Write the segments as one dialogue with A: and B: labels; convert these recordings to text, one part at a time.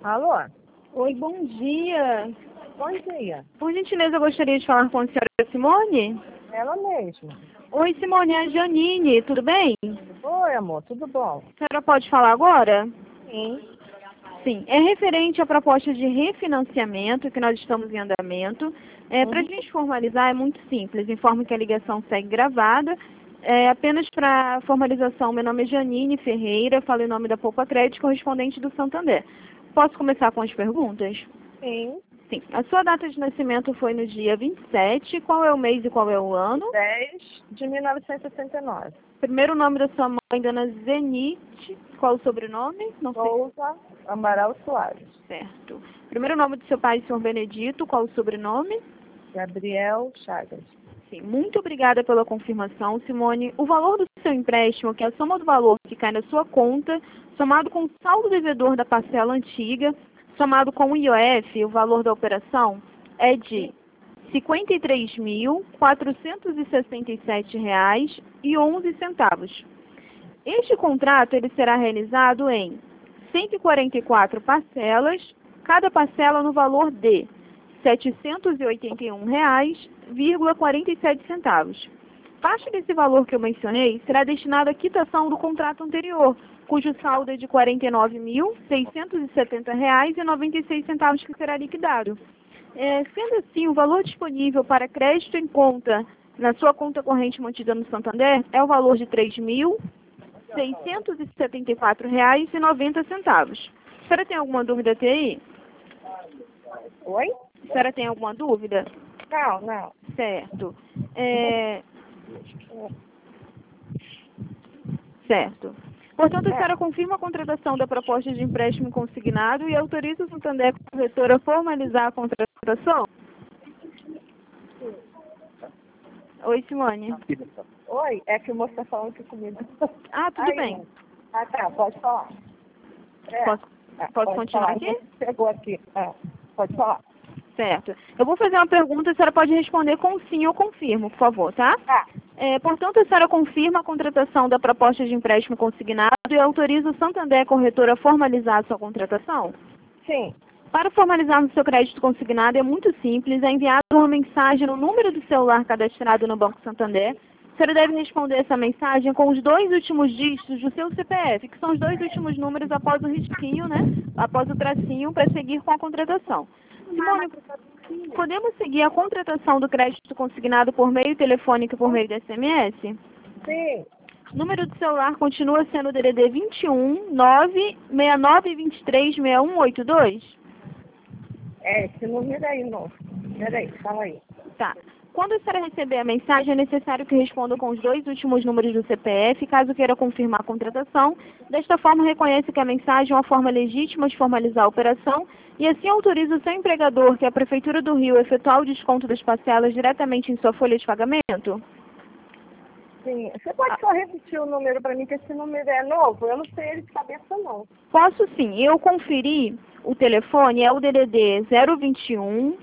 A: Alô?
B: Oi, bom dia.
A: Bom dia.
B: Por gentileza, eu gostaria de falar com a senhora Simone.
A: Ela mesma.
B: Oi, Simone, é a Janine, tudo bem?
A: Oi, amor, tudo bom?
B: A senhora pode falar agora?
A: Sim.
B: Sim, é referente à proposta de refinanciamento que nós estamos em andamento. Para a gente formalizar é muito simples, informo que a ligação segue gravada. Apenas para formalização, meu nome é Janine Ferreira, falo em nome da Poupa Crédito, correspondente do Santander. Posso começar com as perguntas?
A: Sim.
B: Sim. A sua data de nascimento foi no dia 27. Qual é o mês e qual é o ano?
A: 10 de 1969.
B: Primeiro nome da sua mãe, dona Zenite. Qual o sobrenome? Não sei.
A: Souza Amaral Soares.
B: Certo. Primeiro nome do seu pai, senhor Benedito. Qual o sobrenome?
A: Gabriel Chagas.
B: Sim. Muito obrigada pela confirmação, Simone. O valor do seu empréstimo, que é a soma do valor que cai na sua conta, somado com o saldo devedor da parcela antiga, somado com o IOF, o valor da operação, é de R$ 53.467,11. Este contrato ele será realizado em 144 parcelas, cada parcela no valor de R$ 781,47. Parte desse valor que eu mencionei será destinado à quitação do contrato anterior, cujo saldo é de R$ 49.670,96, que será liquidado. Sendo assim, o valor disponível para crédito em conta na sua conta corrente mantida no Santander é o valor de R$ 3.674,90. A senhora tem alguma dúvida até aí?
A: Oi?
B: A senhora tem alguma dúvida?
A: Não.
B: Certo. Certo. Portanto, a senhora confirma a contratação da proposta de empréstimo consignado e autoriza o Santander Corretor a formalizar a contratação? Oi, Simone.
A: Oi, é que o moço está falando aqui comigo.
B: Ah, tudo bem.
A: Ah, tá, pode falar.
B: Posso
A: pode
B: continuar
A: falar.
B: aqui?
A: Chegou aqui. Pode falar.
B: Certo. Eu vou fazer uma pergunta, a senhora pode responder com sim ou confirmo, por favor, tá? Portanto, a senhora confirma a contratação da proposta de empréstimo consignado e autoriza o Santander Corretor a formalizar a sua contratação?
A: Sim.
B: Para formalizarmos o seu crédito consignado é muito simples, é enviada uma mensagem no número do celular cadastrado no Banco Santander. A senhora deve responder essa mensagem com os 2 últimos dígitos do seu CPF, que são os 2 últimos números após o risquinho, né? Após o tracinho, para seguir com a contratação. Simone, podemos seguir a contratação do crédito consignado por meio telefônico e por meio de SMS?
A: Sim.
B: O número do celular continua sendo o DDD 21 96923 6182?
A: Esse número aí, não. Peraí, fala aí.
B: Tá. Quando a senhora receber a mensagem, é necessário que responda com os 2 últimos números do CPF, caso queira confirmar a contratação. Desta forma, reconhece que a mensagem é uma forma legítima de formalizar a operação e assim autoriza o seu empregador, que é a Prefeitura do Rio, a efetuar o desconto das parcelas diretamente em sua folha de pagamento?
A: Sim. Você pode só repetir o número para mim, que esse número é novo? Eu não sei ele de cabeça, não.
B: Posso sim. Eu conferi o telefone, é o DDD 021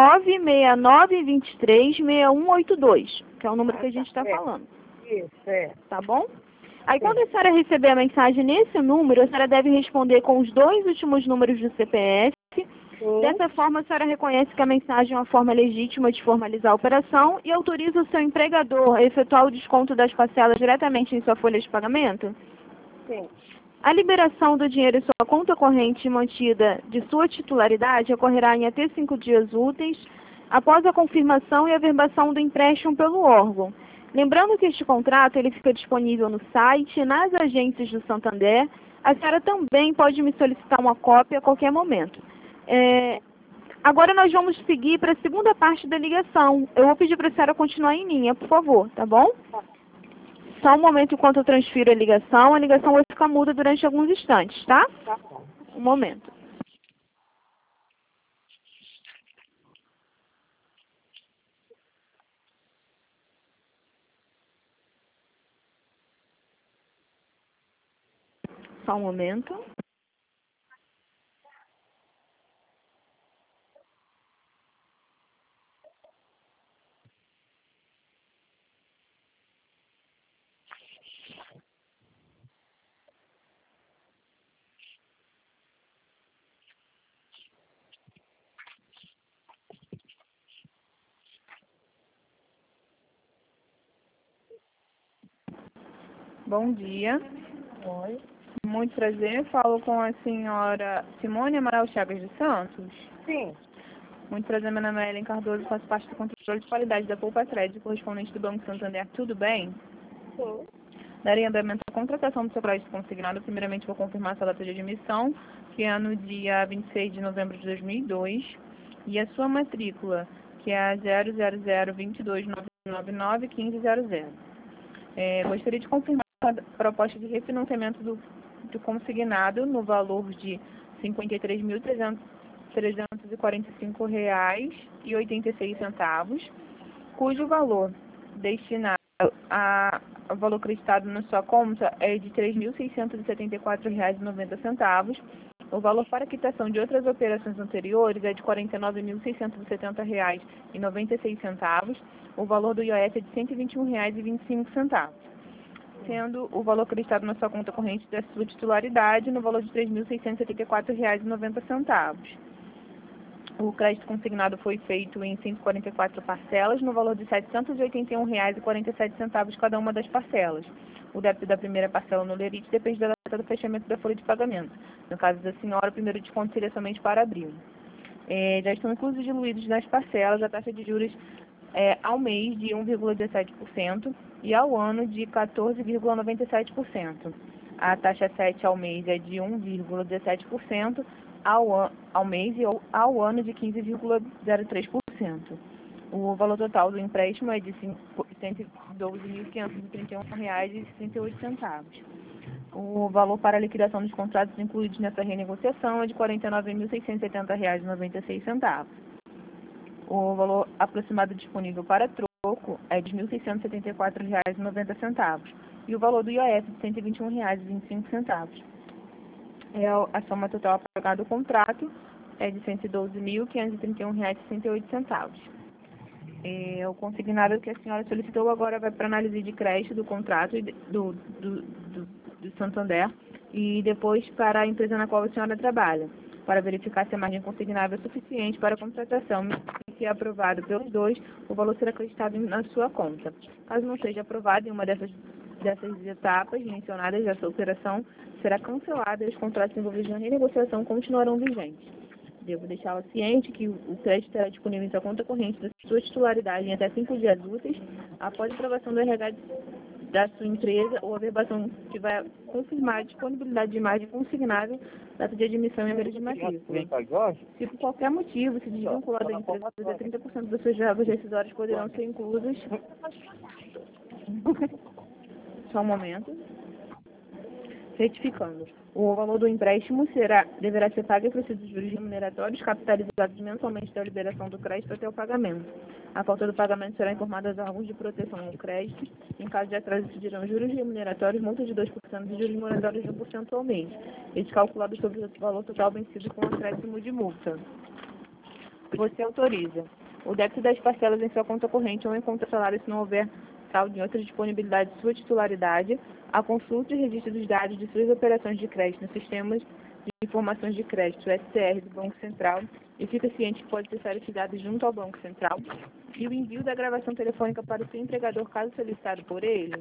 B: 96923 6182, que é o número que a gente está falando.
A: Isso,
B: Tá bom? Aí quando a senhora receber a mensagem nesse número, a senhora deve responder com os 2 últimos números do CPF. Dessa forma, a senhora reconhece que a mensagem é uma forma legítima de formalizar a operação e autoriza o seu empregador a efetuar o desconto das parcelas diretamente em sua folha de pagamento?
A: Sim.
B: A liberação do dinheiro em sua conta corrente mantida de sua titularidade ocorrerá em até 5 dias úteis após a confirmação e averbação do empréstimo pelo órgão. Lembrando que este contrato ele fica disponível no site, nas agências do Santander. A senhora também pode me solicitar uma cópia a qualquer momento. Agora nós vamos seguir para a segunda parte da ligação. Eu vou pedir para a senhora continuar em linha, por favor, tá bom? Só um momento enquanto eu transfiro a ligação vai ficar muda durante alguns instantes, tá?
A: Tá bom.
B: Um momento. Só um momento.
C: Bom dia.
A: Oi.
C: Muito prazer. Falo com a senhora Simone Amaral Chagas dos Santos.
A: Sim.
C: Muito prazer, meu nome é Ellen Cardoso, faço parte do controle de qualidade da Poupa Crédito, correspondente do Banco Santander. Tudo bem?
A: Sim.
C: Darei andamento à contratação do seu crédito consignado. Primeiramente, vou confirmar sua data de admissão, que é no dia 26 de novembro de 2002, e a sua matrícula, que é a 00022991500. Gostaria de confirmar a proposta de refinanciamento do consignado no valor de R$ 53.345,86, cujo valor destinado ao valor creditado na sua conta é de R$ 3.674,90. O valor para quitação de outras operações anteriores é de R$ 49.670,96. O valor do IOF é de R$ 121,25, sendo o valor acreditado na sua conta corrente da sua titularidade no valor de R$ 3.674,90. O crédito consignado foi feito em 144 parcelas, no valor de R$ 781,47 cada uma das parcelas. O débito da primeira parcela no lerite depende da data do fechamento da folha de pagamento. No caso da senhora, o primeiro desconto seria somente para abril. Já estão inclusos diluídos nas parcelas a taxa de juros ao mês de 1,17% e ao ano de 14,97%. A taxa 7 ao mês é de 1,17% ao mês e ao ano de 15,03%. O valor total do empréstimo é de R$ 112.531,68. O valor para a liquidação dos contratos incluídos nessa renegociação é de R$ 49.670,96. O valor aproximado disponível para troco é de R$ 1.674,90 e o valor do IOF de R$ 121,25. A soma total a pagar do contrato é de R$ 112.531,68. O consignado que a senhora solicitou agora vai para análise de crédito do contrato do Santander e depois para a empresa na qual a senhora trabalha, para verificar se a margem consignável é suficiente para a contratação. E se é aprovado pelos dois, o valor será acreditado na sua conta. Caso não seja aprovado em uma dessas etapas mencionadas, essa operação será cancelada e os contratos envolvidos na renegociação continuarão vigentes. Devo deixá-la ciente que o crédito estará disponível em sua conta corrente da sua titularidade em até 5 dias úteis, após a aprovação do RH da sua empresa ou a verbação que vai confirmar a disponibilidade de margem consignável, data de admissão e número de matrícula. Se por qualquer motivo se desvincular da empresa, até 30% das suas verbas rescisórias poderão ser inclusas. Só um momento. Certificando. O valor do empréstimo deverá ser pago e acrescido dos juros remuneratórios capitalizados mensalmente da liberação do crédito até o pagamento. A falta do pagamento será informada aos órgãos de proteção ao crédito. Em caso de atraso, decidirão juros remuneratórios, multa de 2% e juros remuneratórios de 1% ao mês. Eles calculados sobre o valor total vencido com acréscimo de multa. Você autoriza o débito das parcelas em sua conta corrente ou em conta salário se não houver saldo em outra disponibilidade de sua titularidade, a consulta e registro dos dados de suas operações de crédito nos sistemas de informações de crédito, SCR, do Banco Central, e fica ciente que pode acessar esses dados junto ao Banco Central, e o envio da gravação telefônica para o seu empregador, caso solicitado por ele.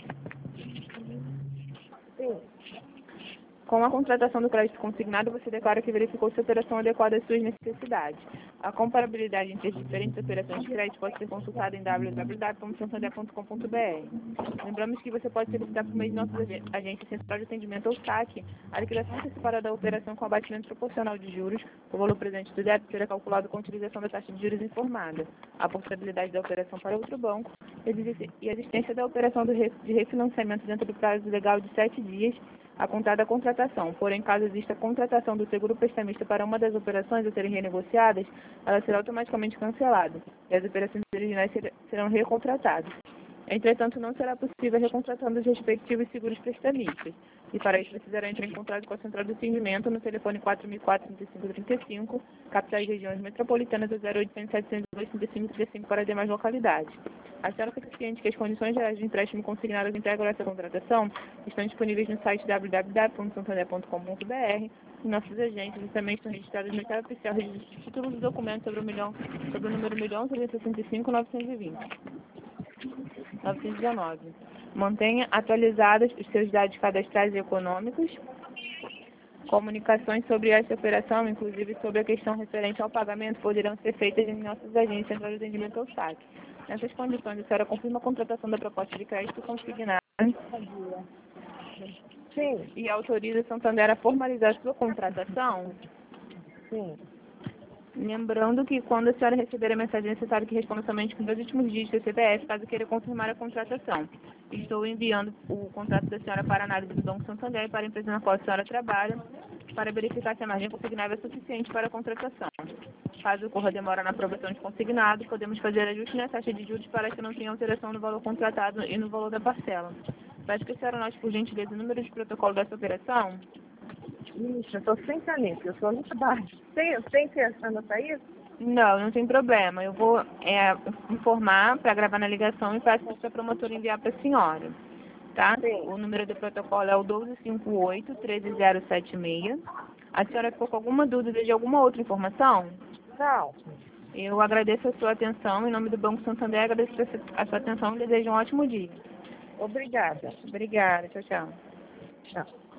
A: Sim.
C: Com a contratação do crédito consignado, você declara que verificou se a operação adequada às suas necessidades. A comparabilidade entre as diferentes operações de crédito pode ser consultada em www.santander.com.br. Lembramos que você pode solicitar por meio de nossa agência central de atendimento ou SAC a liquidação antecipada da operação com abatimento proporcional de juros. O valor presente do débito será calculado com a utilização da taxa de juros informada, a portabilidade da operação para outro banco e a existência da operação de refinanciamento dentro do prazo legal de 7 dias a contar da contratação. Porém, caso exista contratação do seguro prestamista para uma das operações a serem renegociadas, ela será automaticamente cancelada e as operações originais serão recontratadas. Entretanto, não será possível recontratando os respectivos seguros prestamistas. E para isso precisará entrar em contato com a central de atendimento no telefone 4004-3535, capitais e regiões metropolitanas, ou 0800-702-3535 para demais localidades. A senhora fica ciente que as condições gerais de empréstimo consignado que integram essa contratação estão disponíveis no site www.santander.com.br e nossos agentes também estão registrados no Estado Oficial Registro de Títulos e Documentos sobre o número 1.365.920. 919. Mantenha atualizados os seus dados cadastrais e econômicos. Comunicações sobre esta operação, inclusive sobre a questão referente ao pagamento, poderão ser feitas em nossas agências centrais de atendimento ao saque. Nessas condições, a senhora confirma a contratação da proposta de crédito consignada
A: Sim,
C: e autoriza a Santander a formalizar sua contratação?
A: sim.
C: Lembrando que quando a senhora receber a mensagem, é necessário que responda somente com 2 últimos dígitos do CPF, caso queira confirmar a contratação. Estou enviando o contrato da senhora para análise do Banco Santander e para a empresa na qual a senhora trabalha, para verificar se a margem consignável é suficiente para a contratação. Caso ocorra demora na aprovação de consignado, podemos fazer ajuste na taxa de juros para que não tenha alteração no valor contratado e no valor da parcela. Peço que a senhora anote, por gentileza, o número de protocolo dessa operação.
A: Ixi, eu estou sem caneta, eu sou muito baixa. Tem que anotar isso?
C: Não tem problema. Eu vou informar para gravar na ligação e peço para a promotora enviar para a senhora. Tá?
A: Sim.
C: O número do protocolo é o 1258-13076. A senhora ficou com alguma dúvida de alguma outra informação?
A: Não.
C: Eu agradeço a sua atenção. Em nome do Banco Santander, agradeço a sua atenção e desejo um ótimo dia.
A: Obrigada.
C: Obrigada. Tchau, tchau.
A: Tchau.